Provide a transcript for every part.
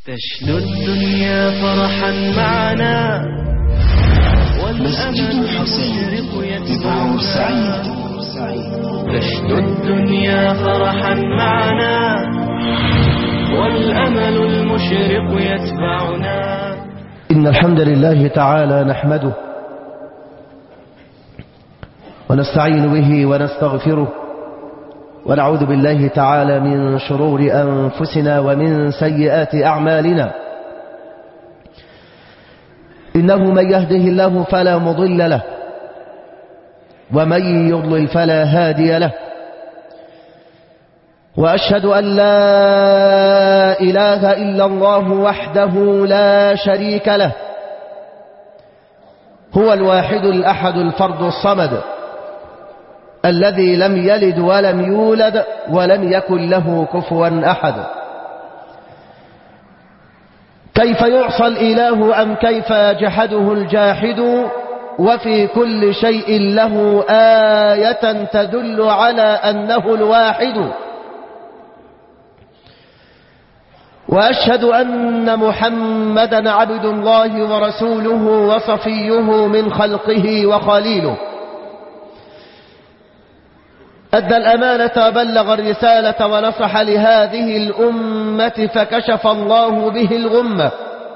تشنو الدنيا فرحا معنا مسجد الحسين ببورسعيد. تشنو الدنيا فرحا معنا والأمل المشرق يتبعنا. إن الحمد لله تعالى نحمده ونستعين به ونستغفره ونعوذ بالله تعالى من شرور أنفسنا ومن سيئات أعمالنا. إنه من يهده الله فلا مضل له ومن يضلل فلا هادي له، وأشهد أن لا إله إلا الله وحده لا شريك له، هو الواحد الأحد الفرد الصمد الذي لم يلد ولم يولد ولم يكن له كفوا أحد. كيف يعصى الإله أم كيف يجحده الجاحد، وفي كل شيء له آية تدل على أنه الواحد. وأشهد أن محمدا عبد الله ورسوله وصفيه من خلقه وخليله، أدى الأمانة وبلغ الرسالة ونصح لهذه الأمة فكشف الله به الغمة.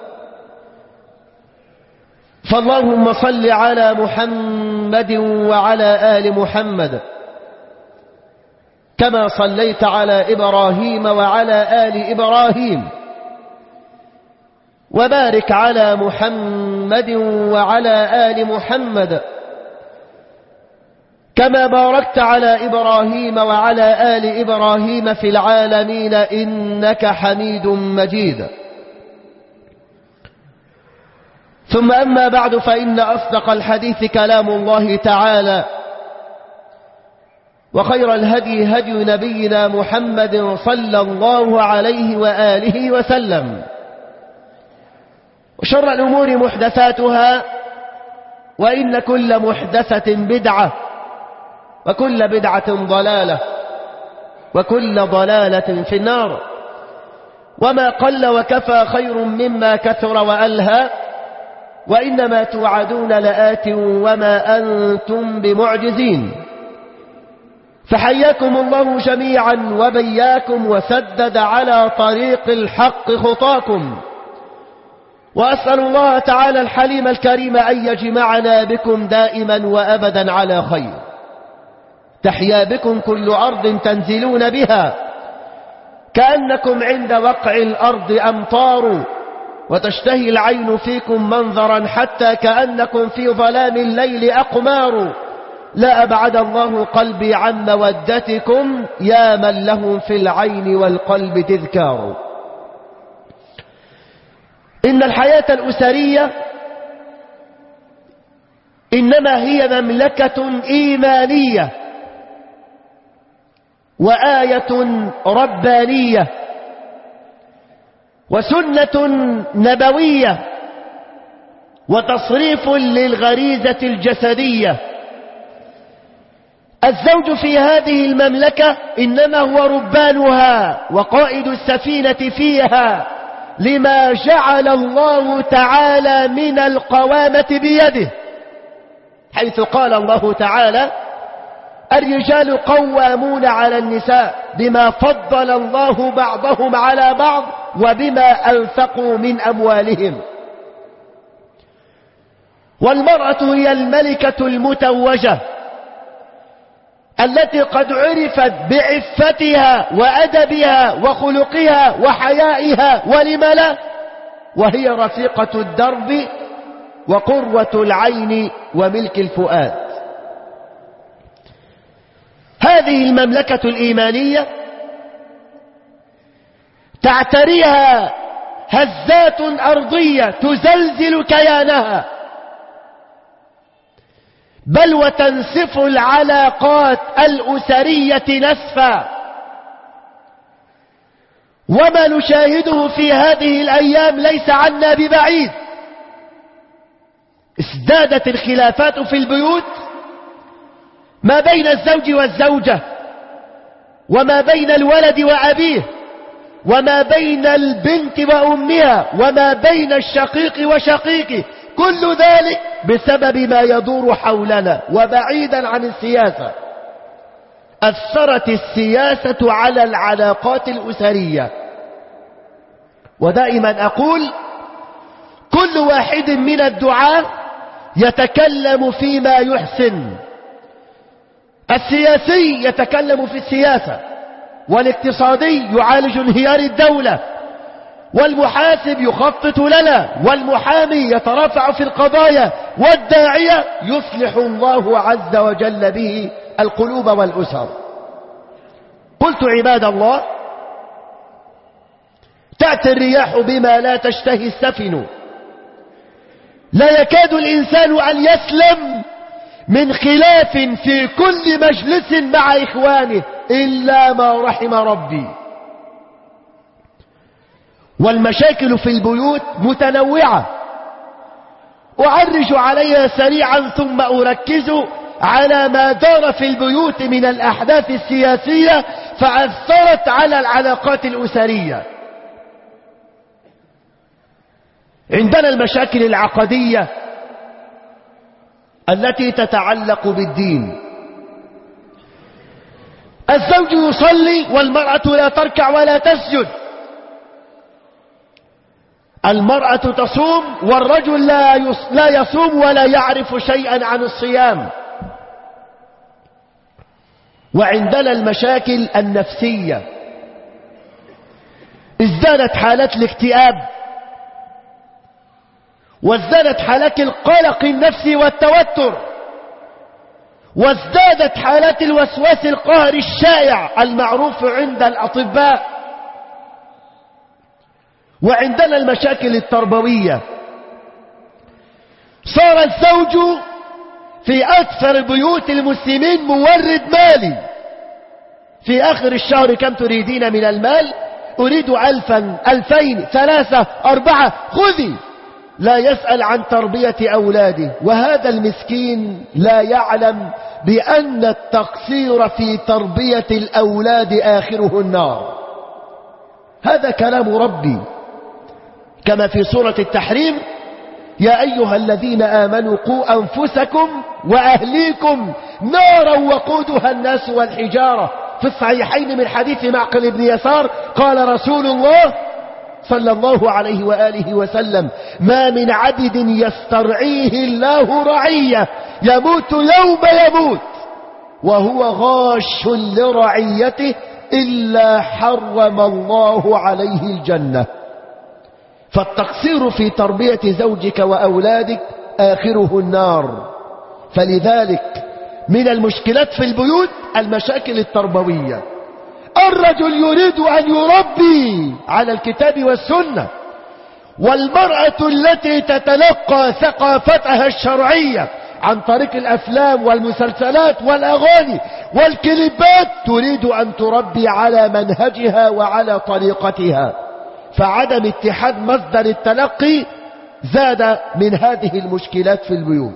فاللهم صل على محمد وعلى آل محمد كما صليت على إبراهيم وعلى آل إبراهيم، وبارك على محمد وعلى آل محمد كما باركت على إبراهيم وعلى آل إبراهيم في العالمين إنك حميد مجيد. ثم أما بعد، فإن أصدق الحديث كلام الله تعالى، وخير الهدي هدي نبينا محمد صلى الله عليه وآله وسلم، وشر الأمور محدثاتها، وإن كل محدثة بدعة، وكل بدعة ضلالة، وكل ضلالة في النار. وما قل وكفى خير مما كثر وألهى، وإنما توعدون لآت وما أنتم بمعجزين. فحياكم الله جميعا وبياكم وسدد على طريق الحق خطاكم، وأسأل الله تعالى الحليم الكريم أن يجمعنا بكم دائما وأبدا على خير. تحيا بكم كل أرض تنزلون بها كأنكم عند وقع الأرض أمطار، وتشتهي العين فيكم منظرا حتى كأنكم في ظلام الليل أقمار. لا أبعد الله قلبي عن مودتكم يا من له في العين والقلب تذكار. إن الحياة الأسرية إنما هي مملكة إيمانية وآية ربانية وسنة نبوية وتصريف للغريزة الجسدية. الزوج في هذه المملكة إنما هو ربانها وقائد السفينة فيها، لما جعل الله تعالى من القوامة بيده، حيث قال الله تعالى: الرجال قوامون على النساء بما فضل الله بعضهم على بعض وبما أنفقوا من أموالهم. والمرأة هي الملكة المتوجة التي قد عرفت بعفتها وأدبها وخلقها وحيائها، ولم لا، وهي رفيقة الدرب وقرة العين وملك الفؤاد. هذه المملكة الإيمانية تعتريها هزات أرضية تزلزل كيانها، بل وتنسف العلاقات الأسرية نسفا. وما نشاهده في هذه الأيام ليس عنا ببعيد. ازدادت الخلافات في البيوت ما بين الزوج والزوجة، وما بين الولد وأبيه، وما بين البنت وأمها وما بين الشقيق وشقيقه، كل ذلك بسبب ما يدور حولنا وبعيدا عن السياسة. أثرت السياسة على العلاقات الأسرية. ودائما أقول كل واحد من الدعاة يتكلم فيما يحسن. السياسي يتكلم في السياسة، والاقتصادي يعالج انهيار الدولة، والمحاسب يخطط لنا، والمحامي يترافع في القضايا، والداعية يصلح الله عز وجل به القلوب والأسر. قلت عباد الله، تأتي الرياح بما لا تشتهي السفن، لا يكاد الإنسان أن يسلم من خلاف في كل مجلس مع إخوانه إلا ما رحم ربي. والمشاكل في البيوت متنوعة، أعرج عليها سريعا ثم أركز على ما دار في البيوت من الأحداث السياسية فأثرت على العلاقات الأسرية. عندنا المشاكل العقدية التي تتعلق بالدين. الزوج يصلي والمرأة لا تركع ولا تسجد، المرأة تصوم والرجل لا يصوم ولا يعرف شيئا عن الصيام. وعندنا المشاكل النفسية، ازدادت حالات الاكتئاب، وازدادت حالات القلق النفسي والتوتر، وازدادت حالات الوسواس القهري الشائع المعروف عند الأطباء. وعندنا المشاكل التربوية، صار الزوج في أكثر بيوت المسلمين مورد مالي. في آخر الشهر كم تريدين من المال؟ أريد 1000 2000 3 4 خذي. لا يسأل عن تربية أولاده، وهذا المسكين لا يعلم بأن التقصير في تربية الأولاد آخره النار. هذا كلام ربي كما في سورة التحريم: يا أيها الذين آمنوا قوا أنفسكم وأهليكم نارا وقودها الناس والحجارة. في الصحيحين من حديث معقل بن يسار قال رسول الله صلى الله عليه وآله وسلم: ما من عبد يسترعيه الله رعية يموت يوم يموت وهو غاش لرعيته إلا حرم الله عليه الجنة. فالتقصير في تربية زوجك وأولادك آخره النار. فلذلك من المشكلات في البيوت المشاكل التربوية. الرجل يريد أن يربي على الكتاب والسنة، والمرأة التي تتلقى ثقافتها الشرعية عن طريق الأفلام والمسلسلات والأغاني والكليبات تريد أن تربي على منهجها وعلى طريقتها. فعدم اتحاد مصدر التلقي زاد من هذه المشكلات في البيوت.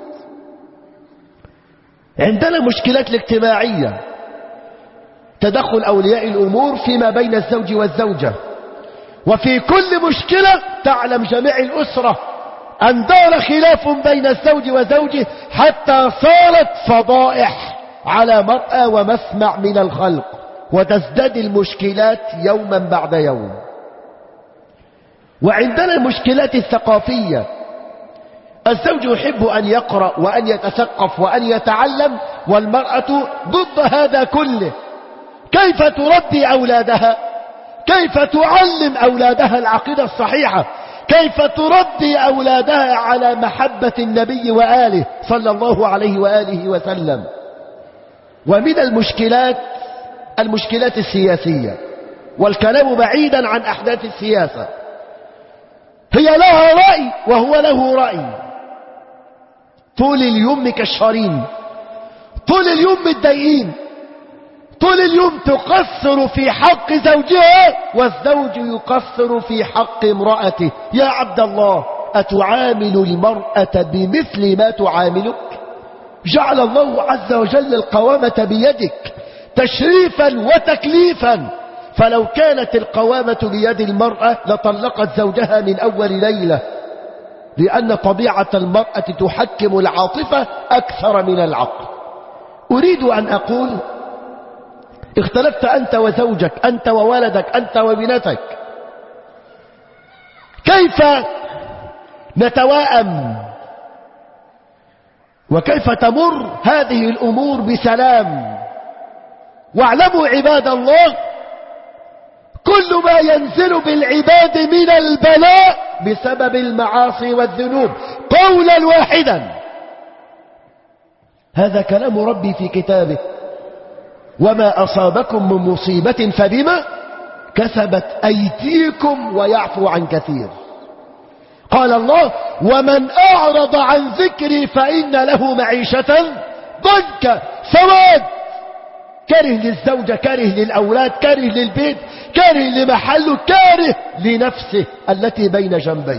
عندنا مشكلات الاجتماعية، تدخل أولياء الأمور فيما بين الزوج والزوجة. وفي كل مشكلة تعلم جميع الأسرة أن دار خلاف بين الزوج وزوجه حتى صارت فضائح على مرأى ومسمع من الخلق، وتزداد المشكلات يوما بعد يوم. وعندنا المشكلات الثقافية، الزوج يحب أن يقرأ وأن يتثقف وأن يتعلم، والمرأة ضد هذا كله. كيف تربي أولادها؟ كيف تعلم أولادها العقيدة الصحيحة؟ كيف تربي أولادها على محبة النبي وآله صلى الله عليه وآله وسلم؟ ومن المشكلات السياسية، والكلام بعيدا عن أحداث السياسة. هي لها رأي وهو له رأي، طول اليوم كالشرين، طول اليوم متضايقين، طول اليوم تقصر في حق زوجها والزوج يقصر في حق امرأته. يا عبد الله، أتعامل المرأة بمثل ما تعاملك؟ جعل الله عز وجل القوامة بيدك تشريفا وتكليفا، فلو كانت القوامة بيد المرأة لطلقت زوجها من أول ليلة، لأن طبيعة المرأة تحكم العاطفة أكثر من العقل. أريد أن أقول اختلفت أنت وزوجك، أنت وولدك، أنت وبنتك، كيف نتواءم وكيف تمر هذه الأمور بسلام؟ واعلموا عباد الله كل ما ينزل بالعباد من البلاء بسبب المعاصي والذنوب قولا واحدا. هذا كلام ربي في كتابه: وما أصابكم من مصيبة فبما كسبت أيديكم ويعفو عن كثير. قال الله: ومن أعرض عن ذكري فإن له معيشة ضنكا. سواد، كاره للزوجة، كاره للأولاد، كاره للبيت، كاره لمحله، كاره لنفسه التي بين جنبيه.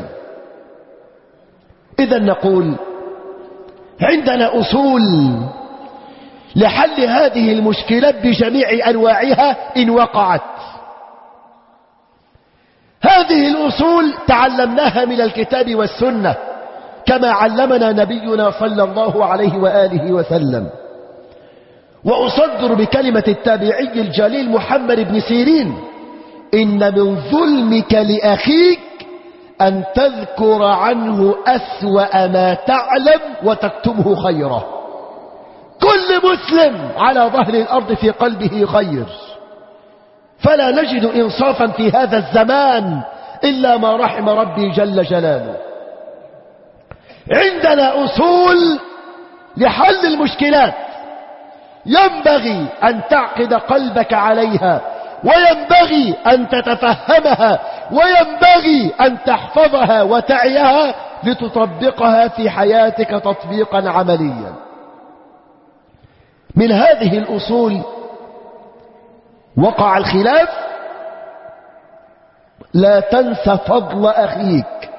إذا نقول عندنا أصول لحل هذه المشكلات بجميع أنواعها إن وقعت. هذه الأصول تعلمناها من الكتاب والسنة كما علمنا نبينا صلى الله عليه وآله وسلم. وأصدر بكلمة التابعي الجليل محمد بن سيرين: إن من ظلمك لأخيك أن تذكر عنه أسوأ ما تعلم وتكتمه خيرا. كل مسلم على ظهر الأرض في قلبه خير، فلا نجد إنصافا في هذا الزمان إلا ما رحم ربي جل جلاله. عندنا أصول لحل المشكلات ينبغي أن تعقد قلبك عليها، وينبغي أن تتفهمها، وينبغي أن تحفظها وتعيها لتطبقها في حياتك تطبيقا عمليا. من هذه الأصول وقع الخلاف: لا تنسى فضل أخيك.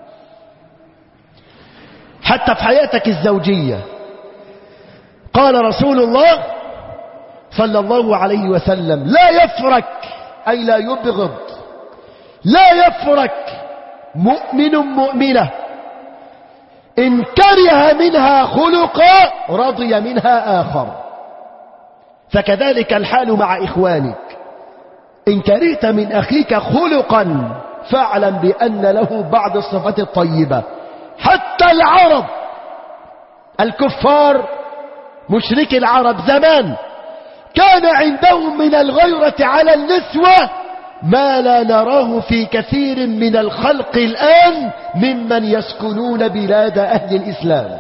حتى في حياتك الزوجية قال رسول الله صلى الله عليه وسلم: لا يفرك، أي لا يبغض، لا يفرك مؤمن مؤمنة إن كره منها خلقا رضي منها آخر. فكذلك الحال مع إخوانك، إن كرهت من أخيك خلقا فاعلم بأن له بعض الصفات الطيبة. حتى العرب الكفار مشركي العرب زمان كان عندهم من الغيرة على النسوة ما لا نراه في كثير من الخلق الآن ممن يسكنون بلاد أهل الإسلام.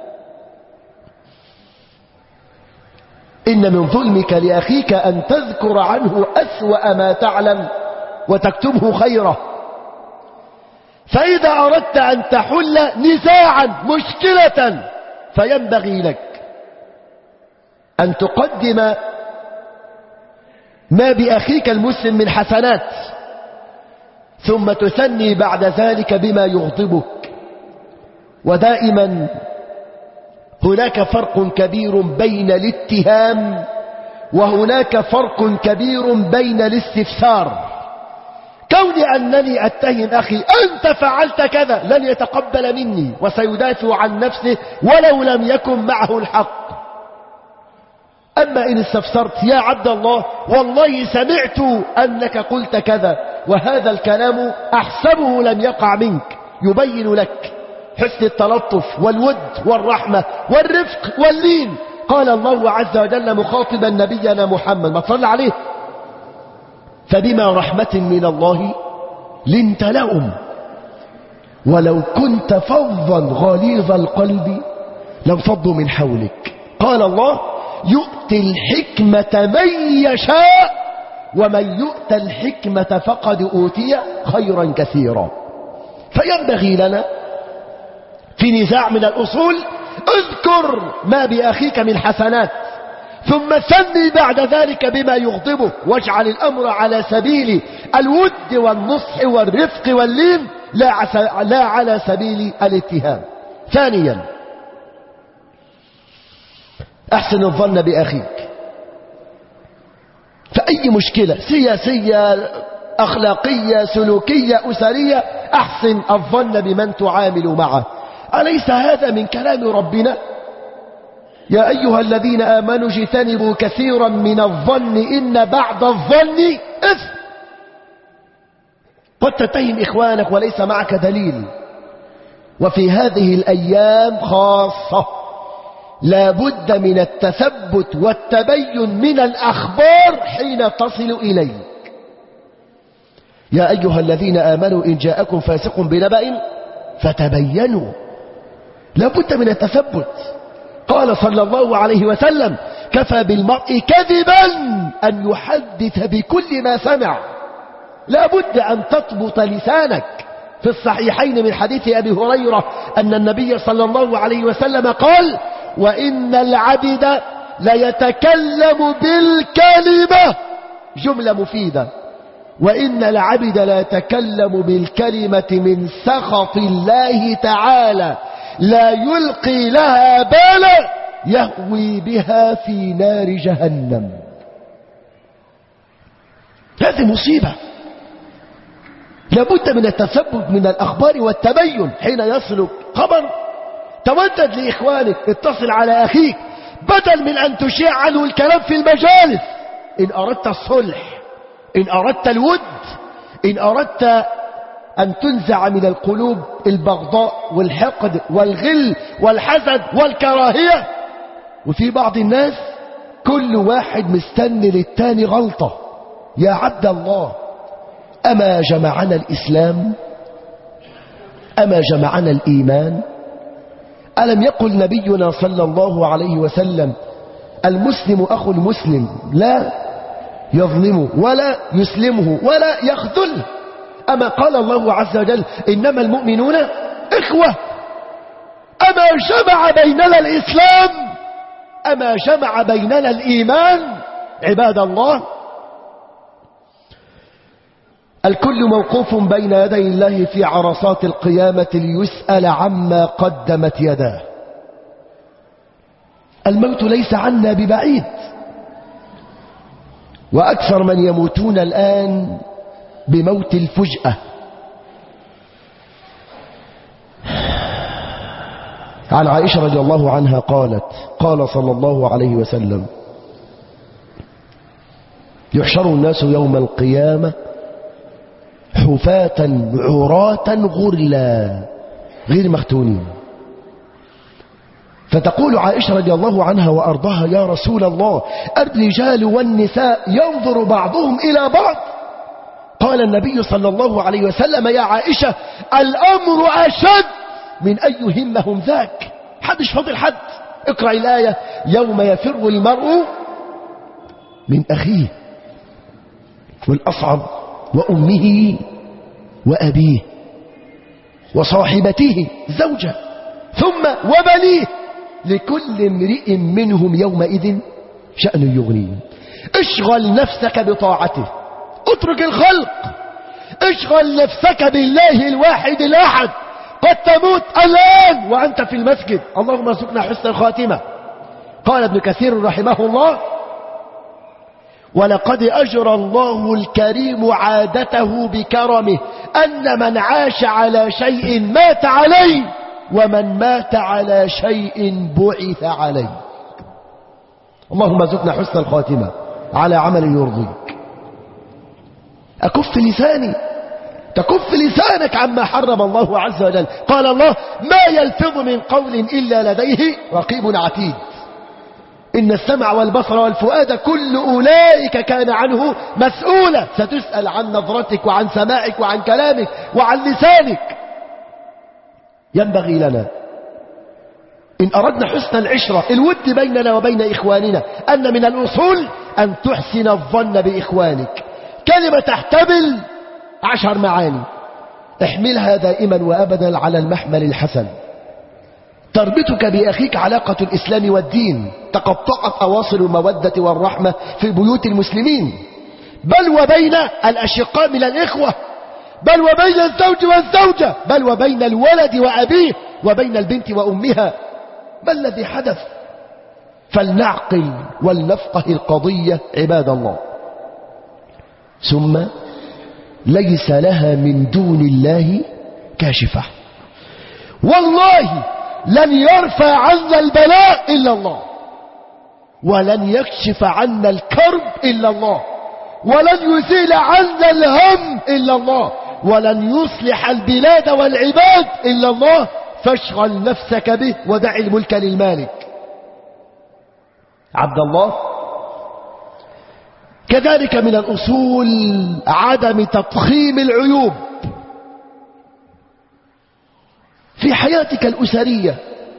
إن من ظلمك لأخيك أن تذكر عنه أسوأ ما تعلم وتكتمه خيره. فإذا أردت أن تحل نزاعا مشكلة فينبغي لك أن تقدم ما بأخيك المسلم من حسنات، ثم تثني بعد ذلك بما يغضبك. ودائما هناك فرق كبير بين الاتهام وهناك فرق كبير بين الاستفسار. كوني أنني أتهم أخي أنت فعلت كذا لن يتقبل مني وسيدافع عن نفسه ولو لم يكن معه الحق. أما إن استفسرت: يا عبد الله والله سمعت أنك قلت كذا وهذا الكلام أحسبه لم يقع منك، يبين لك حسن التلطف والود والرحمة والرفق واللين. قال الله عز وجل مخاطبا نبينا محمد ما صلى عليه: فبما رحمة من الله لنت لهم ولو كنت فظا غليظ القلب لانفضوا من حولك. قال الله: يؤتي الحكمة من يشاء ومن يؤت الحكمة فقد أوتي خيرا كثيرا. فينبغي لنا في نزاع من الأصول اذكر ما بأخيك من حسنات، ثم ثني بعد ذلك بما يغضبه، واجعل الأمر على سبيل الود والنصح والرفق واللين لا على سبيل الاتهام. ثانيا أحسن الظن بأخيك. فأي مشكلة سياسية أخلاقية سلوكية أسرية أحسن الظن بمن تعامل معه. أليس هذا من كلام ربنا؟ يا أيها الذين آمنوا اجتنبوا كثيرا من الظن إن بعد الظن إثم. قد تتهم إخوانك وليس معك دليل. وفي هذه الأيام خاصة لا بد من التثبت والتبين من الأخبار حين تصل إليك. يا أيها الذين آمنوا إن جاءكم فاسق بنبأ فتبينوا. لا بد من التثبت. قال صلى الله عليه وسلم كفى بالمرء كذبا أن يحدث بكل ما سمع. لا بد أن تضبط لسانك. في الصحيحين من حديث أبي هريرة أن النبي صلى الله عليه وسلم قال وإن العبد ليتكلم بالكلمة، جملة مفيدة، وإن العبد لا يتكلم بالكلمة من سخط الله تعالى لا يلقي لها بالا يهوي بها في نار جهنم. هذه مصيبة. لابد من التثبت من الأخبار والتبين. حين يصلك خبر تودد لإخوانك، اتصل على أخيك بدل من أن تشيع عنه الكلام في المجالس. إن أردت الصلح، إن أردت الود، إن أردت أن تنزع من القلوب البغضاء والحقد والغل والحسد والكراهية. وفي بعض الناس كل واحد مستني للتاني غلطة. يا عبد الله، أما جمعنا الإسلام؟ أما جمعنا الإيمان؟ ألم يقل نبينا صلى الله عليه وسلم المسلم أخو المسلم لا يظلمه ولا يسلمه ولا يخذله؟ أما قال الله عز وجل إنما المؤمنون إخوة؟ أما جمع بيننا الإسلام؟ أما جمع بيننا الإيمان؟ عباد الله، الكل موقوف بين يدي الله في عرصات القيامة ليسأل عما قدمت يداه. الموت ليس عنا ببعيد، وأكثر من يموتون الآن بموت الفجأة. عن عائشة رضي الله عنها قالت قال صلى الله عليه وسلم يحشر الناس يوم القيامة حفاة عراة غرلا غير مختونين. فتقول عائشة رضي الله عنها وأرضاها يا رسول الله الرجال والنساء ينظر بعضهم إلى بعض؟ قال النبي صلى الله عليه وسلم يا عائشة الأمر أشد من أن يهمهم ذاك. حدش فاضل حد. اقرأ الآية يوم يفر المرء من أخيه والأصعب وأمه وأبيه وصاحبته زوجة ثم وبنيه لكل امرئ منهم يومئذ شأن يغنيه. اشغل نفسك بطاعته، اترك الخلق، اشغل نفسك بالله الواحد الأحد. قد تموت الآن وأنت في المسجد. اللهم ارزقنا حسن الخاتمة. قال ابن كثير رحمه الله ولقد أجرى الله الكريم عادته بكرمه أن من عاش على شيء مات عليه ومن مات على شيء بعث عليه. اللهم ارزقنا حسن الخاتمة على عمل يرضيك. أكف لساني، تكف لسانك عما حرم الله عز وجل. قال الله ما يلفظ من قول إلا لديه رقيب عتيد. إن السمع والبصر والفؤاد كل أولئك كان عنه مسؤولا. ستسأل عن نظرتك وعن سماعك وعن كلامك وعن لسانك. ينبغي لنا إن أردنا حسن العشرة الود بيننا وبين إخواننا أن من الأصول أن تحسن الظن بإخوانك. كلمة تحتمل 10 معاني، احملها دائما وأبدا على المحمل الحسن. تربطك بأخيك علاقة الإسلام والدين، تقطعت أواصر المودة والرحمة في بيوت المسلمين، بل وبين الأشقاء من الإخوة، بل وبين الزوج والزوجة، بل وبين الولد وأبيه، وبين البنت وأمها. ما الذي حدث؟ فلنعقل ولنفقه القضية عباد الله. ثم ليس لها من دون الله كاشفة. والله لن يرفع عنا البلاء إلا الله، ولن يكشف عنا الكرب إلا الله، ولن يزيل عنا الهم إلا الله، ولن يصلح البلاد والعباد إلا الله، فاشغل نفسك به ودع الملك للمالك. عبد الله، كذلك من الأصول عدم تضخيم العيوب في حياتك الأسرية.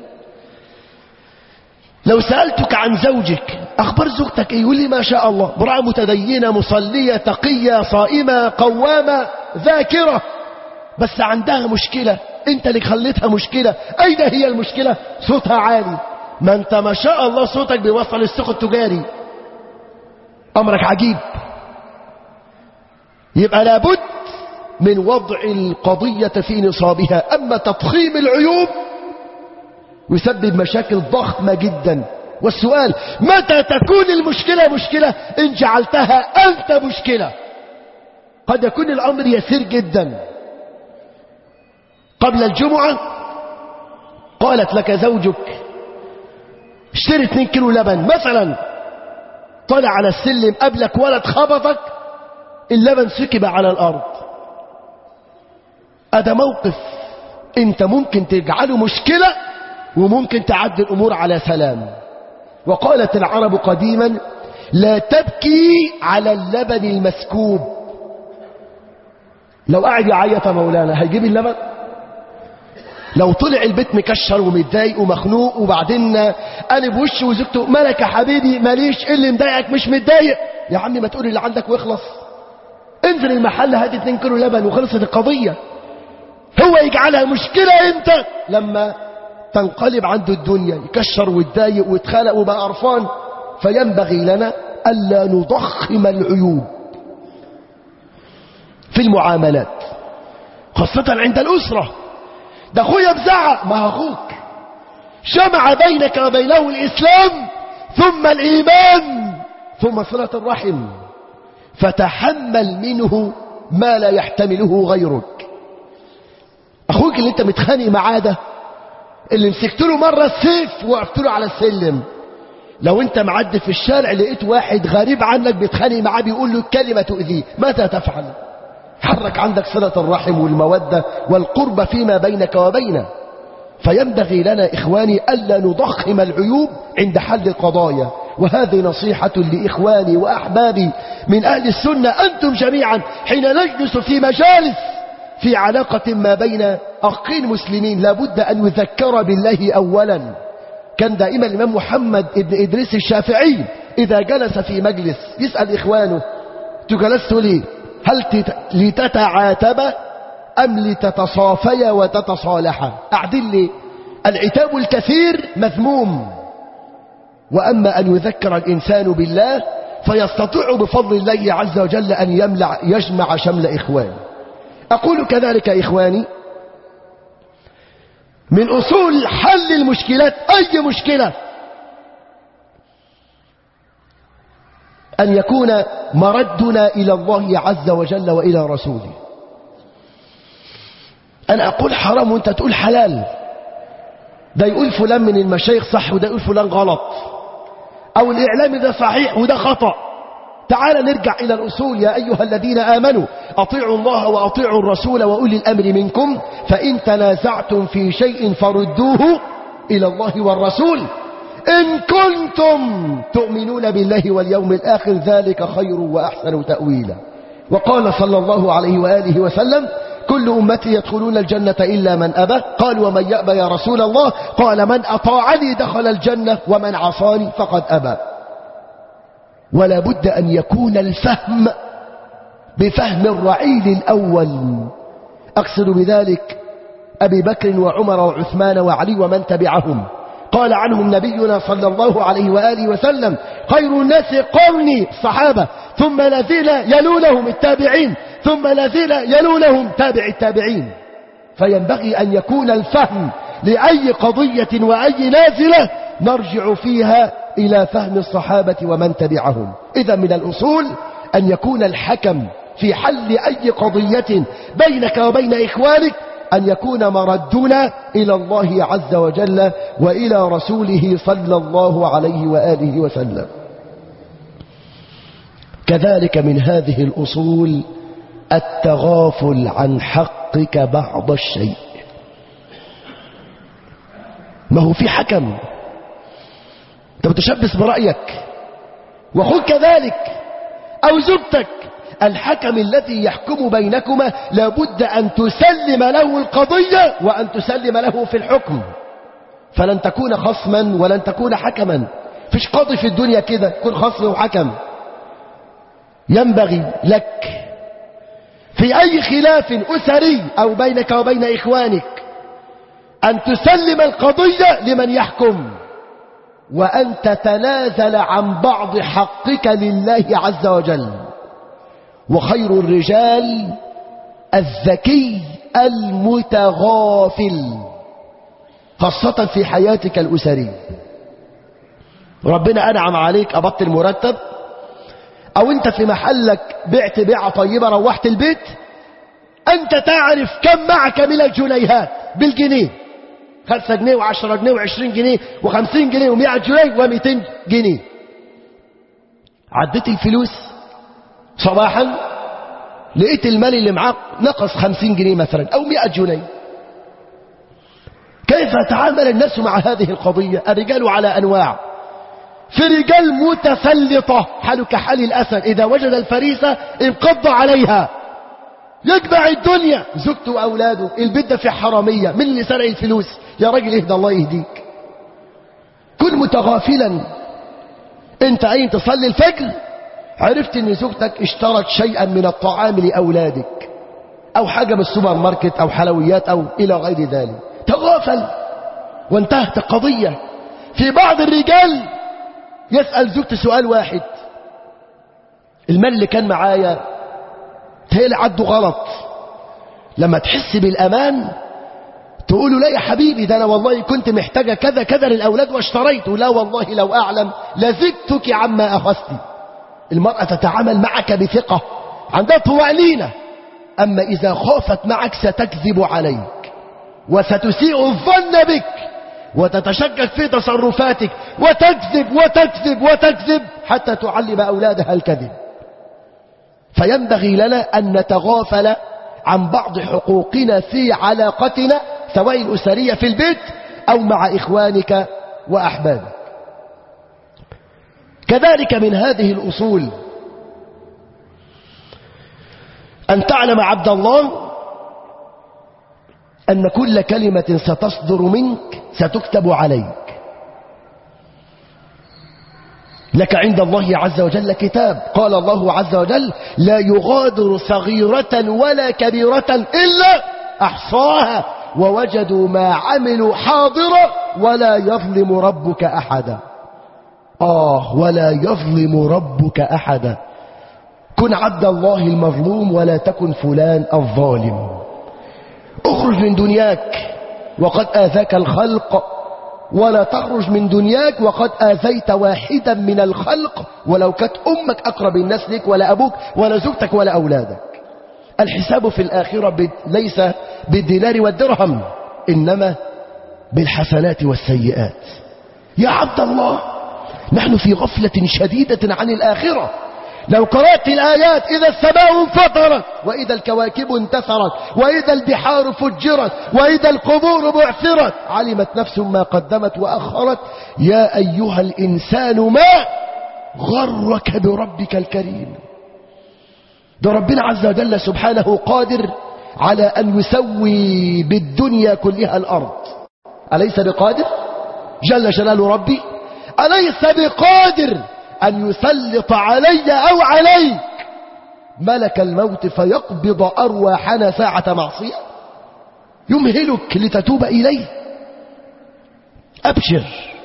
لو سألتك عن زوجك، أخبار زوجتك إيه؟ يقول لي ما شاء الله، امرأة متدينة مصلية تقية صائمة قوامة ذاكرة، بس عندها مشكلة، أنت اللي خليتها مشكلة. أين هي المشكلة؟ صوتها عالي. ما أنت ما شاء الله صوتك بيوصل السوق التجاري، أمرك عجيب. يبقى لابد من وضع القضية في نصابها. أما تضخيم العيوب يسبب مشاكل ضخمة جدا. والسؤال، متى تكون المشكلة مشكلة؟ إن جعلتها أنت مشكلة. قد يكون الأمر يسير جدا. قبل الجمعة قالت لك زوجك اشتري 2 كيلو لبن مثلا، طلع على السلم قبلك ولد خبطك، اللبن سكب على الأرض. هذا موقف انت ممكن تجعله مشكلة وممكن تعدي الأمور على سلام. وقالت العرب قديما لا تبكي على اللبن المسكوب. لو قاعد يعيط مولانا هيجيب اللبن؟ لو طلع البيت مكشر ومتضايق ومخنوق وبعدين قلب وشه وزوجته مالك يا حبيبي؟ ماليش، ايه اللي مضايقك؟ مش متضايق يا عم، ما تقول اللي عندك واخلص. انزل المحل هات 2 كيلو لبن وخلصت القضية. هو يجعلها مشكلة انت لما تنقلب عنده الدنيا، يكشر ويتضايق ويتخلق وبقى قرفان. فينبغي لنا ألا نضخم العيوب في المعاملات، خاصة عند الأسرة. ده أخويا بزعق، ما أخوك جمع بينك وبينه الإسلام ثم الإيمان ثم صلة الرحم، فتحمل منه ما لا يحتمله غيرك. أخوك اللي انت متخانق معاه ده، اللي مسكت له مرة السيف وقفت له على السلم، لو انت معدي في الشارع لقيت واحد غريب عنك بيتخانق معاه بيقول له كلمة تؤذيه، ماذا تفعل؟ حرك عندك صلة الرحم والمودة والقرب فيما بينك وبينه. فينبغي لنا إخواني ألا نضخم العيوب عند حل القضايا. وهذه نصيحة لإخواني وأحبابي من أهل السنة، أنتم جميعا حين نجلس في مجالس في علاقة ما بين أخين مسلمين لابد أن يذكر بالله أولا. كان دائما الإمام محمد بن إدريس الشافعي إذا جلس في مجلس يسأل إخوانه تجلستوا ليه؟ هل لتتعاتب أم لتتصافيا وتتصالحا؟ أعدل لي. العتاب الكثير مذموم، وأما أن يذكر الإنسان بالله فيستطيع بفضل الله عز وجل أن يجمع شمل إخوانه. أقول كذلك إخواني، من أصول حل المشكلات أي مشكلة أن يكون مردنا إلى الله عز وجل وإلى رسوله. أنا أقول حرام وأنت تقول حلال، ده يقول فلان من المشايخ صح وده يقول فلان غلط، أو الإعلام ده صحيح وده خطأ. تعال نرجع إلى الأصول. يا أيها الذين آمنوا أطيعوا الله وأطيعوا الرسول وأولي الأمر منكم، فإن تنازعتم في شيء فردوه إلى الله والرسول إن كنتم تؤمنون بالله واليوم الآخر، ذلك خير وأحسن تأويلا. وقال صلى الله عليه وآله وسلم كل أمتي يدخلون الجنة إلا من أبى. قال ومن يأبى يا رسول الله؟ قال من أطاعني دخل الجنة ومن عصاني فقد أبى. ولا بد أن يكون الفهم بفهم الرعيل الأول. أقصد بذلك أبي بكر وعمر وعثمان وعلي ومن تبعهم. قال عنهم نبينا صلى الله عليه وآله وسلم خير الناس قرني الصحابة، ثم الذين يلونهم التابعين، ثم الذين يلونهم تابع التابعين. فينبغي أن يكون الفهم لأي قضية وأي نازلة نرجع فيها إلى فهم الصحابة ومن تبعهم. إذا من الأصول أن يكون الحكم في حل أي قضية بينك وبين إخوانك أن يكون مردنا إلى الله عز وجل وإلى رسوله صلى الله عليه وآله وسلم. كذلك من هذه الأصول التغافل عن حقك بعض الشيء. ما هو في حكم، أنت متشبث برأيك، وخذ كذلك أو زوجتك، الحكم الذي يحكم بينكما لابد أن تسلم له القضية وأن تسلم له في الحكم، فلن تكون خصما ولن تكون حكما. فيش قاضي في الدنيا كده كن خصم وحكم. ينبغي لك في أي خلاف أسري أو بينك وبين إخوانك أن تسلم القضية لمن يحكم، وأن تتنازل عن بعض حقك لله عز وجل. وخير الرجال الذكي المتغافل، خاصة في حياتك الأسرية. ربنا أنعم عليك، قبضت المرتب، أو أنت في محلك بعت بيعة طيبة روحت البيت، أنت تعرف كم معك من الجنيهات بالجنيه، 5 جنيه و10 جنيه و20 جنيه و50 جنيه و100 جنيه و200 جنيه. عديت الفلوس صباحا لقيت المال اللي معاك نقص 50 جنيه مثلا أو 100 جنيه. كيف يتعامل الناس مع هذه القضية؟ الرجال على أنواع. في رجال متسلطة حال كحال الأسد، إذا وجد الفريسة انقض عليها، يجمع الدنيا، زوجته وأولاده، البيت ده في حرامية، من اللي سرق الفلوس؟ يا راجل اهدى الله يهديك. كن متغافلا. انت عين تصلي الفجر، عرفت ان زوجتك اشترت شيئا من الطعام لأولادك أو حاجة من السوبر ماركت أو حلويات أو إلى غير ذلك، تغافل وانتهت القضية. في بعض الرجال يسأل زوجته سؤال واحد: المال اللي كان معايا تهيل عده غلط. لما تحس بالأمان تقول له: لا يا حبيبي، ده أنا والله كنت محتاجة كذا كذا للأولاد واشتريته. لا والله لو أعلم لزدتك عما أخذت. المرأة تتعامل معك بثقة، عندها طمأنينة. أما إذا خافت معك ستكذب عليك وستسيء الظن بك وتتشكك في تصرفاتك وتكذب وتكذب وتكذب حتى تعلم أولادها الكذب. فينبغي لنا أن نتغافل عن بعض حقوقنا في علاقتنا سواء الأسرية في البيت أو مع إخوانك وأحبابك. كذلك من هذه الأصول أن تعلم عبد الله أن كل كلمة ستصدر منك ستكتب عليك. لك عند الله عز وجل كتاب، قال الله عز وجل: لا يغادر صغيرة ولا كبيرة إلا أحصاها ووجدوا ما عملوا حاضرا ولا يظلم ربك أحدا. ولا يظلم ربك أحدا. كن عبد الله المظلوم ولا تكن فلان الظالم. اخرج من دنياك وقد آذاك الخلق، ولا تخرج من دنياك وقد آذيت واحدا من الخلق، ولو كانت أمك أقرب الناس لك ولا أبوك ولا زوجتك ولا أولادك. الحساب في الآخرة ليس بالدينار والدرهم، إنما بالحسنات والسيئات. يا عبد الله، نحن في غفلة شديدة عن الآخرة. لو قرأت الآيات: إذا السماء انفطرت وإذا الكواكب انتثرت وإذا البحار فجرت وإذا القبور بعثرت علمت نفس ما قدمت وأخرت. يا أيها الإنسان ما غرك بربك الكريم. ده ربنا عز وجل سبحانه قادر على أن يسوي بالدنيا كلها الأرض. أليس بقادر جل جلال ربي؟ أليس بقادر أن يسلط علي أو عليك ملك الموت فيقبض أرواحنا ساعة معصية؟ يمهلك لتتوب إليه. أبشر.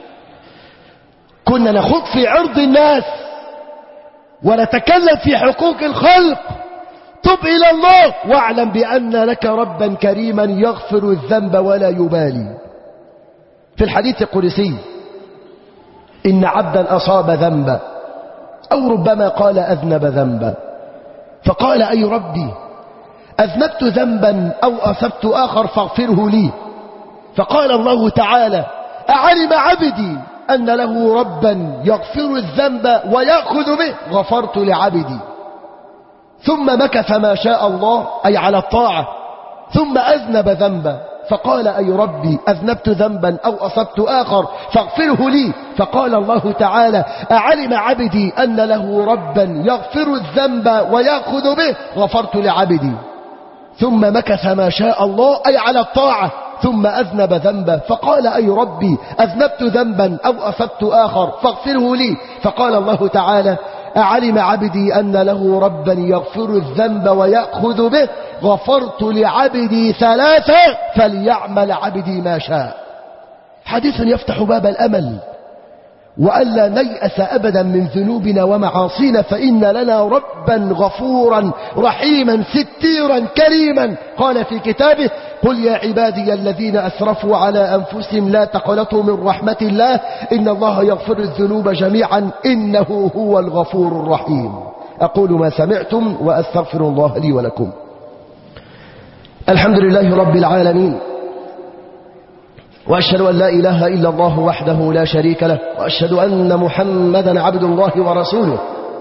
كنا نخوض في عرض الناس ونتكلم في حقوق الخلق. تب إلى الله واعلم بأن لك ربا كريما يغفر الذنب ولا يبالي. في الحديث القدسي: إن عبدا أصاب ذنبا أو ربما قال أذنب ذنبا، فقال أي ربي أذنبت ذنبا أو أصبت آخر فاغفره لي، فقال الله تعالى أعلم عبدي أن له ربا يغفر الذنب ويأخذ به غفرت لعبدي. ثم مكث ما شاء الله أي على الطاعة، ثم أذنب ذنبا، فقال أي ربي أذنبت ذنبا أو أصبت آخر فاغفره لي، فقال الله تعالى أعلم عبدي أن له ربا يغفر الذنب ويأخذ به غفرت لعبدي. ثم مكث ما شاء الله أي على الطاعة، ثم أذنب ذنبا، فقال أي ربي أذنبت ذنبا أو أصبت آخر فاغفره لي، فقال الله تعالى أعلم عبدي أن له ربا يغفر الذنب ويأخذ به غفرت لعبدي ثلاثة فليعمل عبدي ما شاء. حديث يفتح باب الأمل وألا نيأس أبدا من ذنوبنا ومعاصينا، فإن لنا ربا غفورا رحيما ستيرا كريما. قال في كتابه قل يا عبادي الذين أسرفوا على أنفسهم لا تقنطوا من رحمة الله إن الله يغفر الذنوب جميعا إنه هو الغفور الرحيم. أقول ما سمعتم وأستغفر الله لي ولكم. الحمد لله رب العالمين، وأشهد أن لا إله إلا الله وحده لا شريك له، وأشهد أن محمدا عبد الله ورسوله.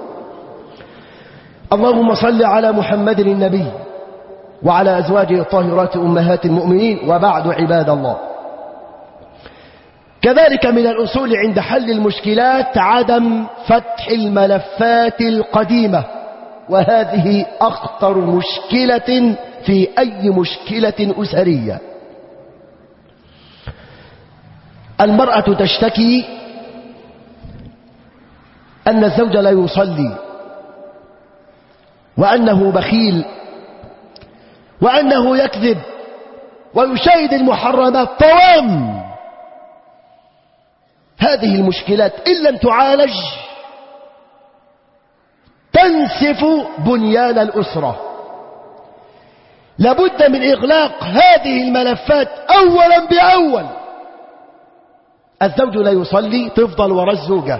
اللهم صل على محمد النبي وعلى أزواجه الطاهرات أمهات المؤمنين، وبعد عباد الله. كذلك من الأصول عند حل المشكلات عدم فتح الملفات القديمة، وهذه أخطر مشكلة في أي مشكلة أسرية. المرأة تشتكي أن الزوج لا يصلي، وأنه بخيل، وأنه يكذب ويشاهد المحرمات طوام. هذه المشكلات إن لم تعالج تنسف بنيان الأسرة. لابد من إغلاق هذه الملفات أولا بأول. الزوج لا يصلي، تفضل وراء الزوجة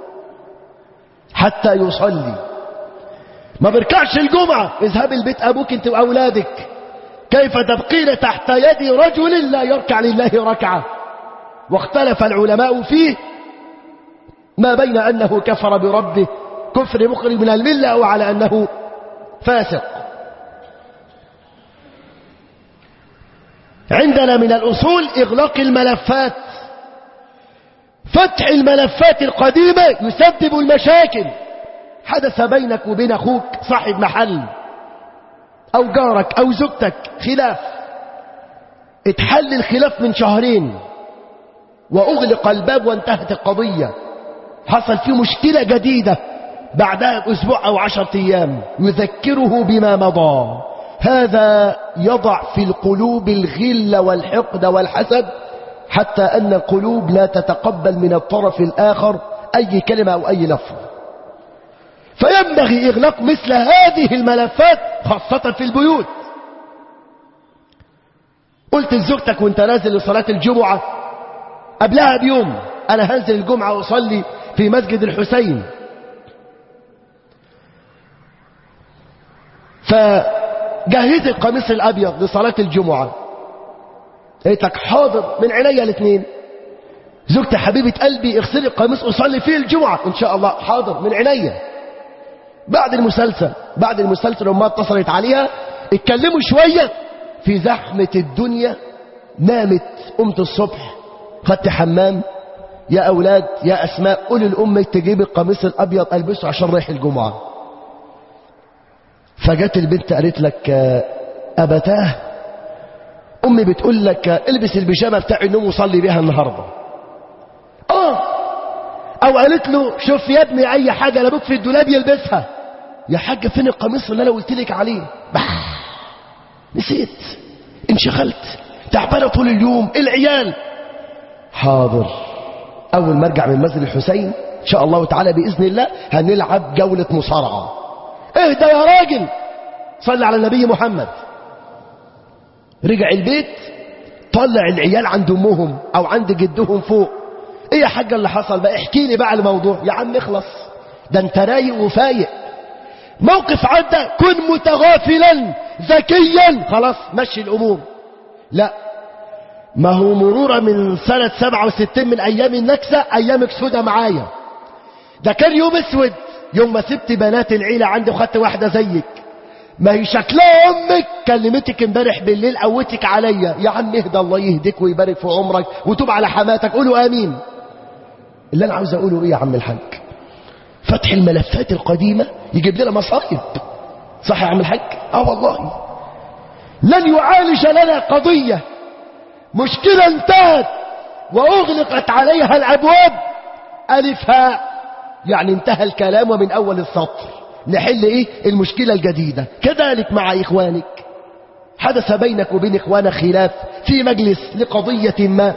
حتى يصلي. ما بركعش الجمعة، اذهب البيت أبوك أنت وأولادك. كيف تبقين تحت يد رجل لا يركع لله ركعة؟ واختلف العلماء فيه ما بين أنه كفر بربه كفر مخرج من الملة أو على أنه فاسق. عندنا من الأصول إغلاق الملفات. فتح الملفات القديمة يسبب المشاكل. حدث بينك وبين أخوك صاحب محل أو جارك أو زوجتك خلاف، اتحل الخلاف من شهرين وأغلق الباب وانتهت القضية. حصل فيه مشكلة جديدة بعدها بأسبوع أو 10 أيام، يذكره بما مضى. هذا يضع في القلوب الغل والحقد والحسد، حتى أن القلوب لا تتقبل من الطرف الآخر أي كلمة أو أي لفظ. فينبغي إغلاق مثل هذه الملفات خاصة في البيوت. قلت لزوجتك وانت نازل لصلاة الجمعة قبلها بيوم أنا هنزل الجمعة وأصلي في مسجد الحسين، فجهز القميص الأبيض لصلاة الجمعة. قلت لك حاضر من عينيا الاثنين. زوجتي حبيبة قلبي اغسلي القميص وصلي فيه الجمعة إن شاء الله، حاضر من عينيا. بعد المسلسل أمها اتصلت عليها، اتكلموا شوية في زحمة الدنيا. نامت، قمت الصبح خدت حمام، يا أولاد يا أسماء قولي لأمك تجيب القميص الأبيض ألبسه عشان رايح الجمعة. فجت البنت قالت لك أبتاه أمي بتقول لك البس البيجامة بتاع النوم وصلي بيها النهاردة. أو قالت له شوف يا ابني أي حاجة لابوك في الدولاب يلبسها. يا حاج فين القميص اللي أنا قلت لك عليه؟ نسيت، انشغلت، تعبانة طول اليوم، العيال. حاضر، أول ما ارجع من مسجد الحسين إن شاء الله تعالى بإذن الله هنلعب جولة مصارعة. اهدى يا راجل، صلى على النبي محمد. رجع البيت طلع العيال عند أمهم أو عند جدهم فوق. ايه يا حاجة اللي حصل بقى؟ احكي لي بقى الموضوع. يا عم اخلص، ده انت رايق وفايق. موقف عدى كن متغافلا ذكيا، خلاص مشي الأمور. لا، ما هو مرورا من سنة 67 من أيام النكسة أيامك سودة معايا. ده كان يوم اسود يوم ما سبت بنات العيلة عندي وخدت واحدة زيك. ما هي شكلها أمك كلمتك امبارح بالليل قوتك عليا. يا عم اهدى، الله يهديك ويبارك في عمرك وتوب على حماتك، قولوا آمين. اللي أنا عاوز أقوله إيه يا عم الحاج؟ فتح الملفات القديمة يجيب لنا مصائب، صح يا عم الحاج؟ والله لن يعالج لنا قضية مشكلة انتهت وأغلقت عليها الأبواب ألفها، يعني انتهى الكلام ومن أول السطر نحل إيه المشكلة الجديدة. كذلك مع إخوانك، حدث بينك وبين إخوانك خلاف في مجلس لقضية ما،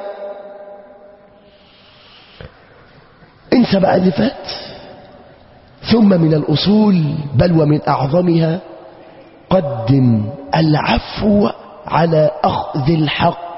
انسى بقى اللي فات. ثم من الأصول بل ومن أعظمها قدم العفو على أخذ الحق.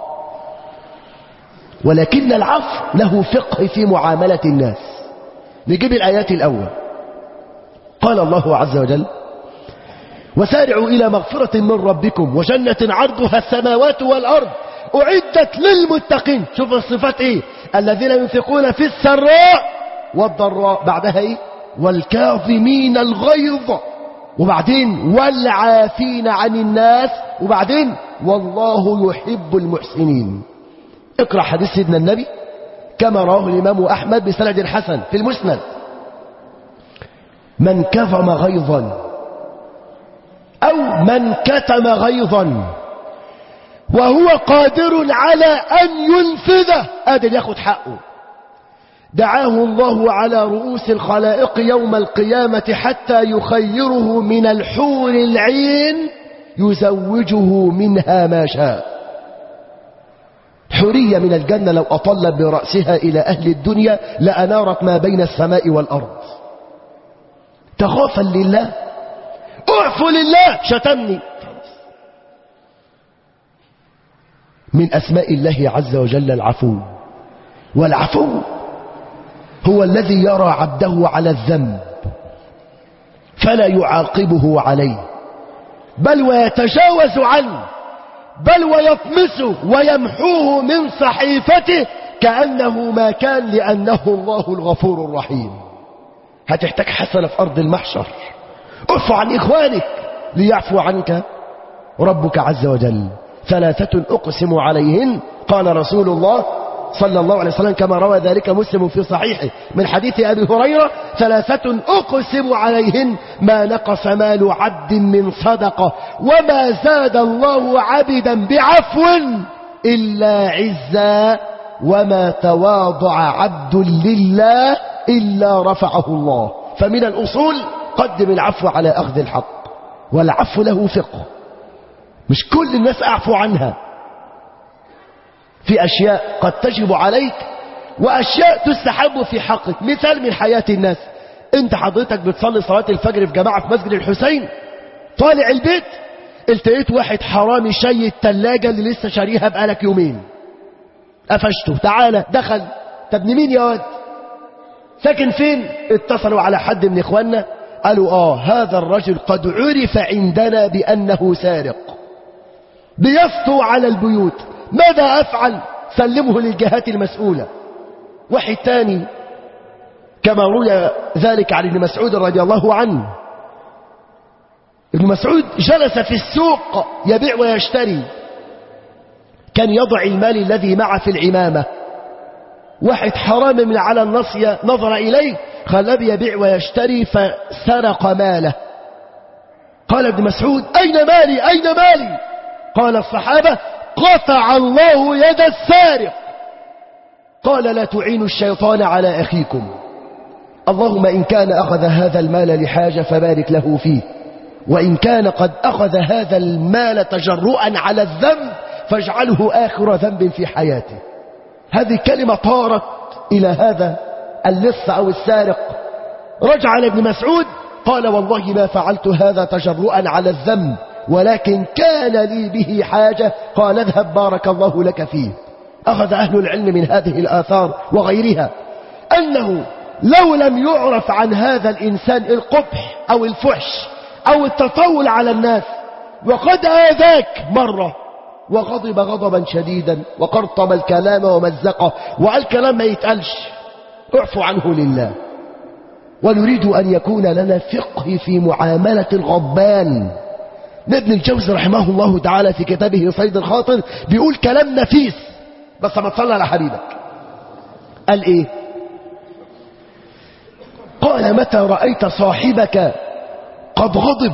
ولكن العفو له فقه في معاملة الناس. نجيب الآيات الأول. قال الله عز وجل: وسارعوا إلى مغفرة من ربكم وجنة عرضها السماوات والأرض أعدت للمتقين. شوف الصفات إيه؟ الذين ينفقون في السراء والضراء، بعدها إيه؟ والكاظمين الغيظ، وبعدين والعافين عن الناس، وبعدين والله يحب المحسنين. اقرأ حديث سيدنا النبي كما رواه الإمام أحمد بسند حسن في المسند: من كظم غيظا أو من كتم غيظا وهو قادر على أن ينفذه، قادر ياخد حقه، دعاه الله على رؤوس الخلائق يوم القيامة حتى يخيره من الحور العين يزوجه منها ما شاء. حورية من الجنة لو أطلت برأسها إلى أهل الدنيا لأنارت ما بين السماء والأرض. تخافا لله، اعفو لله، شتمني. من أسماء الله عز وجل العفو. والعفو هو الذي يرى عبده على الذنب فلا يعاقبه عليه، بل ويتجاوز عنه، بل ويطمسه ويمحوه من صحيفته كأنه ما كان، لأنه الله الغفور الرحيم. هتحتاج حسنة في أرض المحشر، اعفو عن إخوانك ليعفو عنك ربك عز وجل. ثلاثة أقسم عليهن، قال رسول الله صلى الله عليه وسلم كما روى ذلك مسلم في صحيحه من حديث أبي هريرة: ثلاثة أقسم عليهن ما نقص مال عبد من صدقة وما زاد الله عبدا بعفو إلا عزا وما تواضع عبد لله إلا رفعه الله. فمن الأصول قدم العفو على أخذ الحق. والعفو له فقه، مش كل الناس أعفو عنها. في أشياء قد تجب عليك وأشياء تستحب في حقك. مثال من حياة الناس، انت حضرتك بتصلي صلاة الفجر في جماعة في مسجد الحسين، طالع البيت التقيت واحد حرامي شاي التلاجة اللي لسه شاريها بقالك يومين، قفشته، تعالى دخل. طب مين يا واد؟ ساكن فين؟ اتصلوا على حد من إخواننا قالوا هذا الرجل قد عرف عندنا بأنه سارق، بيسطو على البيوت، ماذا أفعل؟ سلمه للجهات المسؤولة. واحد تاني كما روي ذلك عن ابن مسعود رضي الله عنه، ابن مسعود جلس في السوق يبيع ويشتري، كان يضع المال الذي معه في العمامة. واحد حرام من على النصية نظر إليه خلاه يبيع ويشتري فسرق ماله. قال ابن مسعود: أين مالي؟ أين مالي؟ قال الصحابة: قطع الله يد السارق. قال: لا تعينوا الشيطان على أخيكم. اللهم إن كان أخذ هذا المال لحاجة فبارك له فيه، وإن كان قد أخذ هذا المال تجرؤا على الذنب فاجعله آخر ذنب في حياته. هذه كلمة طارت إلى هذا اللص أو السارق، رجع لابن مسعود قال: والله ما فعلت هذا تجرؤا على الذنب ولكن كان لي به حاجة. قال: اذهب بارك الله لك فيه. أخذ أهل العلم من هذه الآثار وغيرها أنه لو لم يعرف عن هذا الإنسان القبح أو الفحش أو التطاول على الناس وقد آذاك مرة وغضب غضبا شديدا وقرطب الكلام ومزقه وقال كلام ما يتقالش، اعفو عنه لله. ونريد أن يكون لنا فقه في معاملة الغضبان. ابن الجوزي رحمه الله تعالى في كتابه صيد الخاطر بيقول كلام نفيس، بس ما تصلى على حبيبك. قال ايه؟ قال متى رأيت صاحبك قد غضب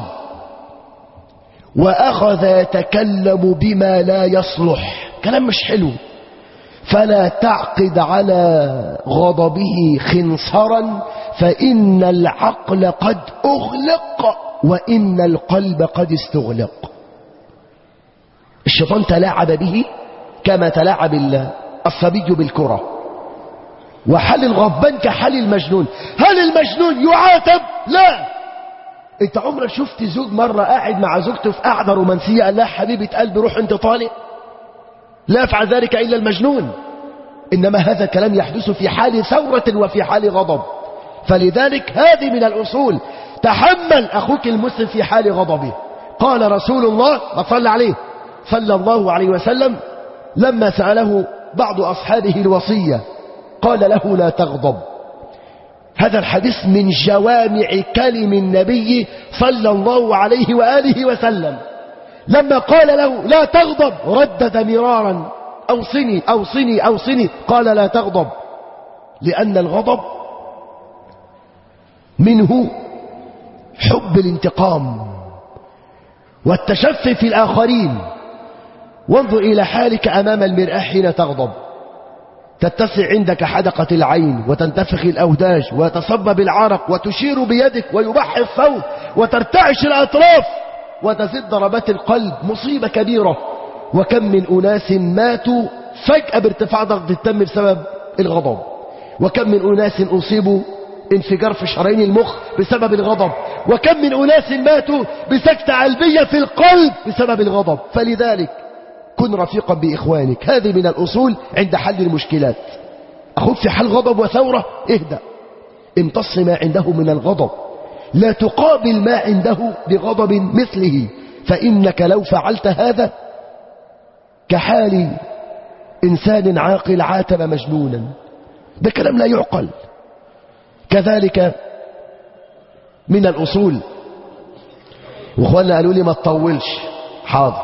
وأخذ يتكلم بما لا يصلح، كلام مش حلو، فلا تعقد على غضبه خنصرا فإن العقل قد أغلق وإن القلب قد استغلق. الشيطان تلاعب به كما تلاعب الصبي بالكرة، وحل الغضبان كحل المجنون. هل المجنون يعاتب؟ لا. انت عمرك شفت زوج مرة قاعد مع زوجته في قعدة رومانسية قال لها حبيبة قلبي روح انت طالق؟ لا يفعل ذلك إلا المجنون. إنما هذا الكلام يحدث في حال ثورة وفي حال غضب. فلذلك هذه من الأصول، تحمل أخوك المسلم في حال غضبه. قال رسول الله صلى عليه صلى الله عليه وسلم لما سأله بعض أصحابه الوصية قال له لا تغضب. هذا الحديث من جوامع كلم النبي صلى الله عليه وآله وسلم. لما قال له لا تغضب ردد مرارا أوصني أوصني أوصني، قال لا تغضب، لأن الغضب منه حب الانتقام والتشفي في الآخرين. وانظر إلى حالك أمام المرآة حين تغضب، تتسع عندك حدقة العين وتنتفخ الأوداج ويتصبب العرق وتشير بيدك ويبح الصوت وترتعش الأطراف وتزيد ضربات القلب، مصيبة كبيرة. وكم من أناس ماتوا فجأة بارتفاع ضغط الدم بسبب الغضب، وكم من أناس أصيبوا انفجار في شرايين المخ بسبب الغضب، وكم من أناس ماتوا بسكتة قلبية في القلب بسبب الغضب. فلذلك كن رفيقا بإخوانك، هذه من الأصول عند حل المشكلات. أخوك في حال غضب وثورة اهدأ، امتص ما عنده من الغضب، لا تقابل ما عنده بغضب مثله، فإنك لو فعلت هذا كحال إنسان عاقل عاتب مجنونا، ده كلام لا يعقل. كذلك من الأصول، وإخواننا قالوا لي ما تطولش، حاضر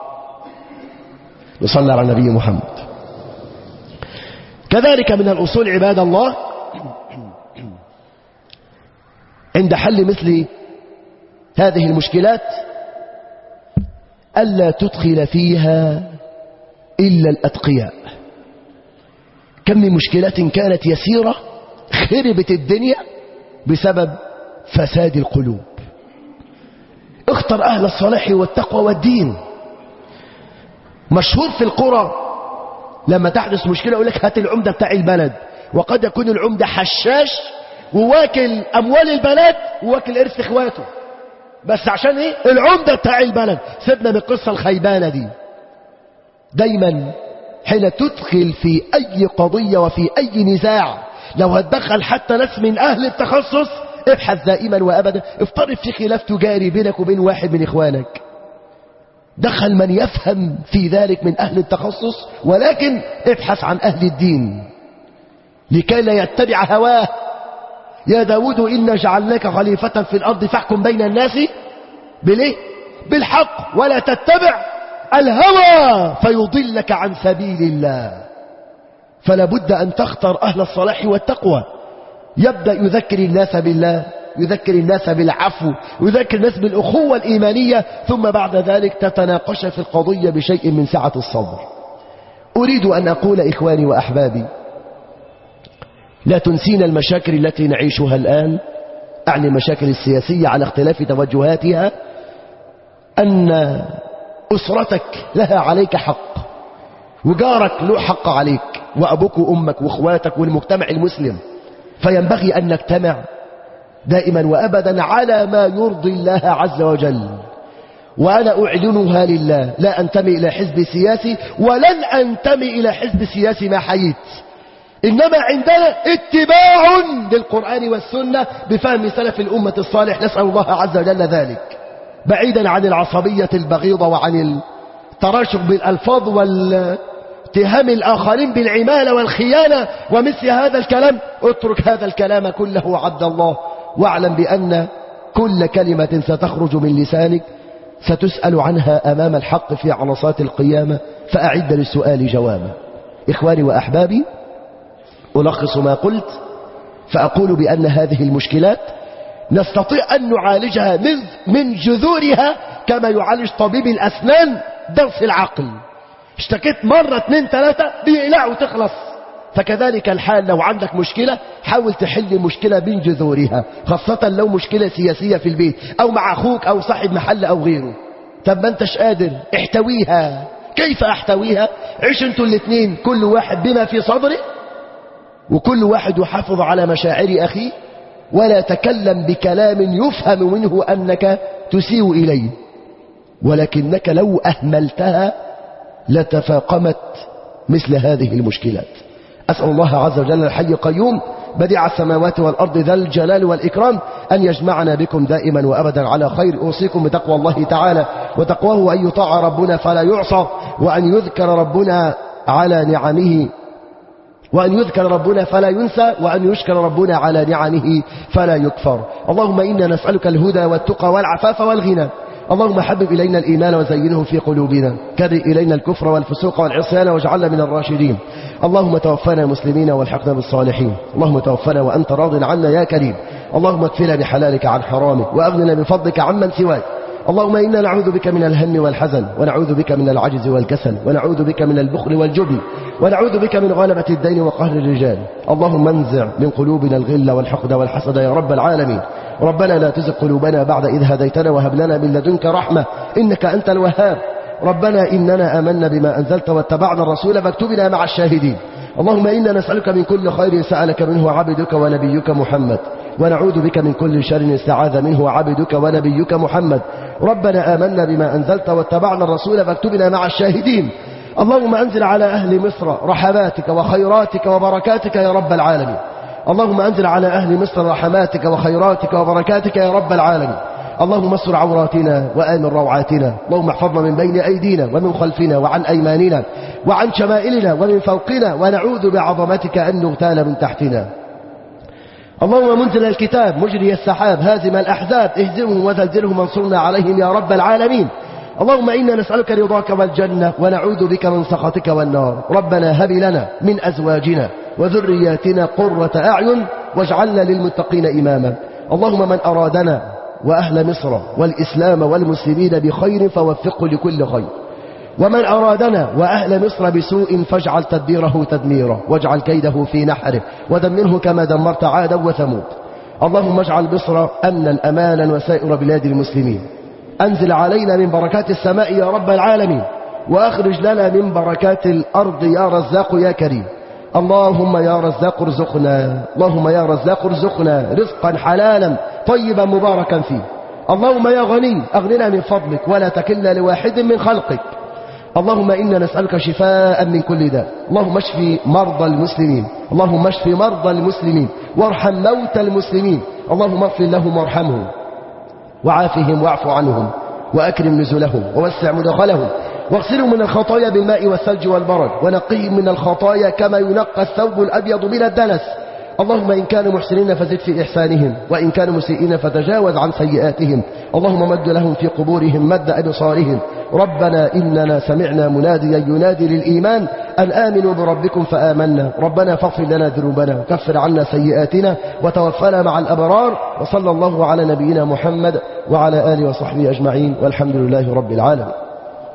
نصلي على النبي محمد. كذلك من الأصول عباد الله عند حل مثل هذه المشكلات ألا تدخل فيها إلا الأتقياء. كم من مشكلات كانت يسيرة خربت الدنيا بسبب فساد القلوب. اختر أهل الصلاح والتقوى والدين. مشهور في القرى لما تحدث مشكلة يقول لك هات العمدة بتاع البلد، وقد يكون العمدة حشاش وواكل أموال البلد وواكل إرث إخواته، بس عشان إيه؟ العمدة بتاع البلد. سيبنا من القصة الخيبانة دي. دايما حين تدخل في أي قضية وفي أي نزاع، لو هتدخل حتى ناس من أهل التخصص، ابحث دائما وأبدا. افترض في خلاف تجاري بينك وبين واحد من إخوانك، دخل من يفهم في ذلك من أهل التخصص، ولكن ابحث عن أهل الدين لكي لا يتبع هواه. يا داود إنا جعلناك خليفة في الأرض فاحكم بين الناس بالحق ولا تتبع الهوى فيضلك عن سبيل الله. فلا بد أن تختار أهل الصلاح والتقوى. يبدأ يذكر الناس بالله، يذكر الناس بالعفو، يذكر الناس بالأخوة الإيمانية، ثم بعد ذلك تتناقش في القضية بشيء من سعة الصدر. أريد أن أقول إخواني وأحبابي، لا تنسينا المشاكل التي نعيشها الآن، أعني المشاكل السياسية على اختلاف توجهاتها، أن أسرتك لها عليك حق، وجارك له حق عليك، وأبوك وأمك وأخواتك والمجتمع المسلم. فينبغي أن نجتمع دائما وأبدا على ما يرضي الله عز وجل. وأنا أعلنها لله، لا أنتمي إلى حزب سياسي ولن أنتمي إلى حزب سياسي ما حييت. إنما عندنا اتباع للقرآن والسنة بفهم سلف الأمة الصالح، نسأل الله عز وجل ذلك، بعيدا عن العصبية البغيضة وعن التراشق بالألفاظ والاتهام الآخرين بالعمالة والخيانة ومثل هذا الكلام. اترك هذا الكلام كله عبد الله، واعلم بأن كل كلمة ستخرج من لسانك ستسأل عنها أمام الحق في عرصات القيامة، فأعد للسؤال جوابا. إخواني وأحبابي، ألخص ما قلت فأقول بأن هذه المشكلات نستطيع أن نعالجها من جذورها كما يعالج طبيب الأسنان درس العقل. اشتكيت مرة 2 3 بيقلع وتخلص. فكذلك الحال لو عندك مشكلة حاول تحل المشكلة من جذورها، خاصة لو مشكلة سياسية في البيت أو مع أخوك أو صاحب محل أو غيره. طب ما انتش قادر، احتويها. كيف احتويها؟ عيش انتوا الاثنين كل واحد بما في صدره، وكل واحد يحافظ على مشاعر أخيه، ولا تكلم بكلام يفهم منه أنك تسيء إليه، ولكنك لو أهملتها لتفاقمت مثل هذه المشكلات. أسأل الله عز وجل الحي القيوم بديع السماوات والأرض ذا الجلال والإكرام أن يجمعنا بكم دائما وأبدا على خير. أوصيكم بتقوى الله تعالى، وتقواه أن يطاع ربنا فلا يعصى، وأن يذكر ربنا على نعمه، وأن يذكر ربنا فلا ينسى، وأن يشكر ربنا على نعمه فلا يكفر. اللهم إنا نسألك الهدى والتقى والعفاف والغنى. اللهم حبب إلينا الإيمان وزينه في قلوبنا، كره إلينا الكفر والفسوق والعصيان واجعلنا من الراشدين. اللهم توفنا مسلمين والحقنا بالصالحين. اللهم توفنا وأنت راض عنا يا كريم. اللهم اكفنا بحلالك عن حرامك، وأغننا بفضلك عمن سواك. اللهم إنا نعوذ بك من الهم والحزن، ونعوذ بك من العجز والكسل، ونعوذ بك من البخل والجبن، ونعوذ بك من غلبة الدين وقهر الرجال. اللهم انزع من قلوبنا الغل والحقد والحسد يا رب العالمين. ربنا لا تزغ قلوبنا بعد إذ هديتنا وهب لنا من لدنك رحمة إنك أنت الوهاب. ربنا إننا آمنا بما أنزلت واتبعنا الرسول فاكتبنا مع الشاهدين. اللهم إنا نسألك من كل خير سألك منه عبدك ونبيك محمد، ونعوذ بك من كل شر استعاذ منه عبدك ونبيك محمد. ربنا آمنا بما أنزلت واتبعنا الرسول فاكتبنا مع الشاهدين. اللهم أنزل على أهل مصر رحماتك وخيراتك وبركاتك يا رب العالمين. اللهم أنزل على أهل مصر رحماتك وخيراتك وبركاتك يا رب العالمين. اللهم استر عوراتنا وآمن روعاتنا. اللهم احفظنا من بين أيدينا ومن خلفنا وعن أيماننا وعن شمائلنا ومن فوقنا، ونعوذ بعظمتك أن نغتال من تحتنا. اللهم منزل الكتاب مجري السحاب هازم الأحزاب اهزمهم وزلزلهم وانصرنا عليهم يا رب العالمين. اللهم إنا نسألك رضاك والجنة، ونعوذ بك من سخطك والنار. ربنا هب لنا من أزواجنا وذرياتنا قرة أعين واجعلنا للمتقين إماما. اللهم من أرادنا وأهل مصر والإسلام والمسلمين بخير فوفقه لكل خير، ومن أرادنا وأهل مصر بسوء فاجعل تدبيره تدميرا، واجعل كيده في نحره، ودمره كما دمرت عادا وثمود. اللهم اجعل مصر أمنا أمانا وسائر بلاد المسلمين. أنزل علينا من بركات السماء يا رب العالمين، وأخرج لنا من بركات الأرض يا رزاق يا كريم. اللهم يا رزاق ارزقنا، اللهم يا رزاق ارزقنا رزقا حلالا طيبا مباركا فيه. اللهم يا غني أغننا من فضلك ولا تكلنا لواحد من خلقك. اللهم إنا نسألك شفاء من كل داء. اللهم اشف مرضى المسلمين، اللهم اشف مرضى المسلمين، وارحم موتى المسلمين. اللهم اغفر لهم وارحمهم وعافهم واعف عنهم، وأكرم نزلهم ووسع مدخلهم، واغسلهم من الخطايا بالماء والثلج والبرد، ونقيهم من الخطايا كما ينقى الثوب الأبيض من الدنس. اللهم إن كانوا محسنين فزد في إحسانهم، وإن كانوا مسيئين فتجاوز عن سيئاتهم. اللهم مد لهم في قبورهم مد أبصارهم. ربنا إننا سمعنا مناديا ينادي للإيمان أن آمنوا بربكم فآمنا. ربنا فاغفر لنا ذنوبنا وكفر عنا سيئاتنا وتوفنا مع الأبرار. وصلى الله على نبينا محمد وعلى آله وصحبه أجمعين، والحمد لله رب العالمين.